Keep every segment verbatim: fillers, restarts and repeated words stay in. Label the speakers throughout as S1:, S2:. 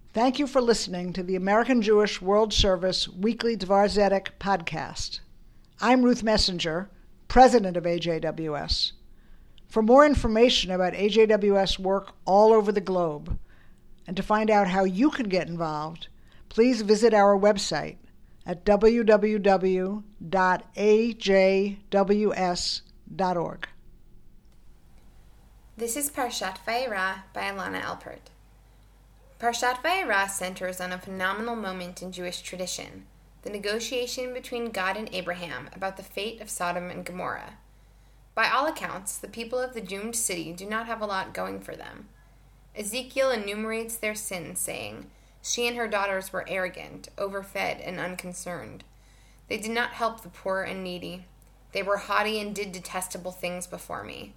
S1: Thank you for listening to the American Jewish World Service Weekly Dvar Zedek podcast. I'm Ruth Messenger, president of A J W S. For more information about A J W S work all over the globe, and to find out how you can get involved, please visit our website at w w w dot a j w s dot org.
S2: This is Parshat Vayera by Alana Alpert. Parshat Vayera centers on a phenomenal moment in Jewish tradition, the negotiation between God and Abraham about the fate of Sodom and Gomorrah. By all accounts, the people of the doomed city do not have a lot going for them. Ezekiel enumerates their sins, saying, "She and her daughters were arrogant, overfed, and unconcerned. They did not help the poor and needy. They were haughty and did detestable things before me."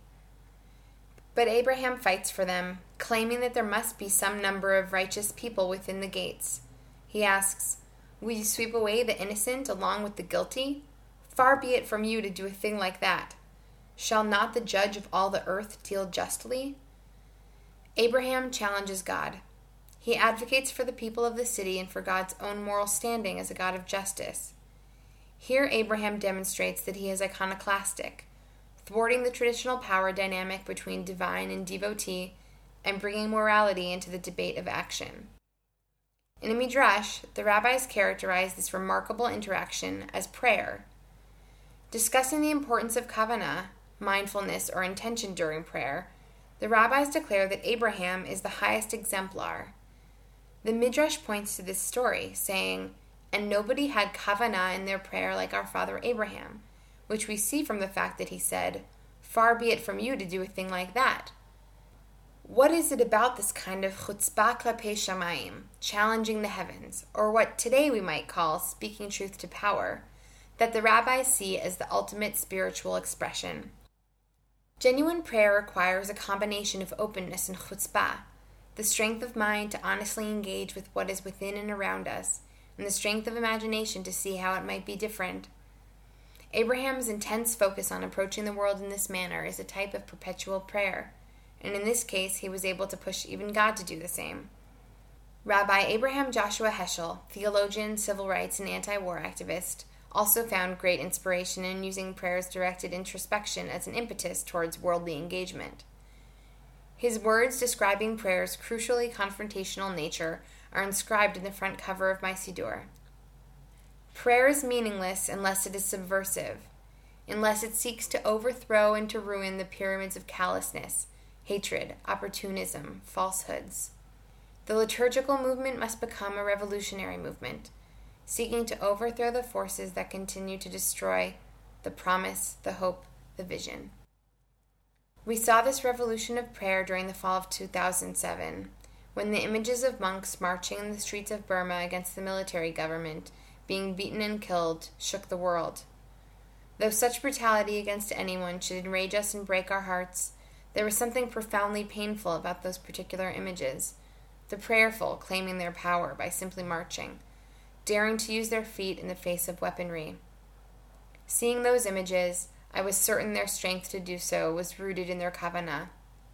S2: But Abraham fights for them, claiming that there must be some number of righteous people within the gates. He asks, "Will you sweep away the innocent along with the guilty? Far be it from you to do a thing like that. Shall not the judge of all the earth deal justly?" Abraham challenges God. He advocates for the people of the city and for God's own moral standing as a God of justice. Here Abraham demonstrates that he is iconoclastic, thwarting the traditional power dynamic between divine and devotee, and bringing morality into the debate of action. In a midrash, the rabbis characterize this remarkable interaction as prayer. Discussing the importance of kavanah, mindfulness or intention during prayer, the rabbis declare that Abraham is the highest exemplar. The midrash points to this story, saying, "And nobody had kavanah in their prayer like our father Abraham," which we see from the fact that he said, "Far be it from you to do a thing like that." What is it about this kind of chutzpah klapei shamayim, challenging the heavens, or what today we might call speaking truth to power, that the rabbis see as the ultimate spiritual expression? Genuine prayer requires a combination of openness and chutzpah, the strength of mind to honestly engage with what is within and around us, and the strength of imagination to see how it might be different. Abraham's intense focus on approaching the world in this manner is a type of perpetual prayer, and in this case he was able to push even God to do the same. Rabbi Abraham Joshua Heschel, theologian, civil rights, and anti-war activist, also found great inspiration in using prayer's directed introspection as an impetus towards worldly engagement. His words describing prayer's crucially confrontational nature are inscribed in the front cover of my Siddur. Prayer is meaningless unless it is subversive, unless it seeks to overthrow and to ruin the pyramids of callousness, hatred, opportunism, falsehoods. The liturgical movement must become a revolutionary movement, seeking to overthrow the forces that continue to destroy the promise, the hope, the vision. We saw this revolution of prayer during the fall of two thousand seven, when the images of monks marching in the streets of Burma against the military government, being beaten and killed, shook the world. Though such brutality against anyone should enrage us and break our hearts, there was something profoundly painful about those particular images, the prayerful claiming their power by simply marching, daring to use their feet in the face of weaponry. Seeing those images, I was certain their strength to do so was rooted in their kavanah.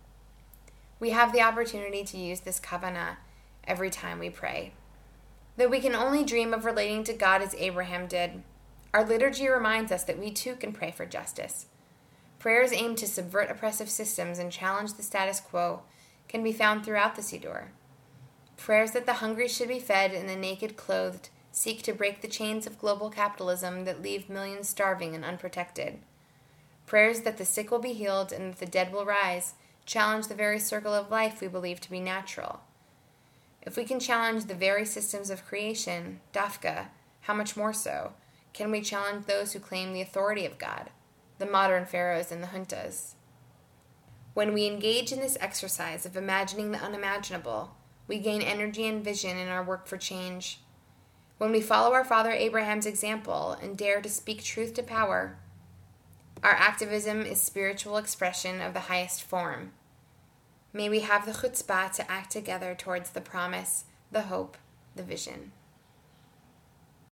S2: We have the opportunity to use this kavanah every time we pray. Though we can only dream of relating to God as Abraham did, our liturgy reminds us that we too can pray for justice. Prayers aimed to subvert oppressive systems and challenge the status quo can be found throughout the Siddur. Prayers that the hungry should be fed and the naked clothed seek to break the chains of global capitalism that leave millions starving and unprotected. Prayers that the sick will be healed and that the dead will rise challenge the very circle of life we believe to be natural. If we can challenge the very systems of creation, dafka, how much more so can we challenge those who claim the authority of God, the modern pharaohs and the juntas? When we engage in this exercise of imagining the unimaginable, we gain energy and vision in our work for change. When we follow our father Abraham's example and dare to speak truth to power, our activism is spiritual expression of the highest form. May we have the chutzpah to act together towards the promise, the hope, the vision.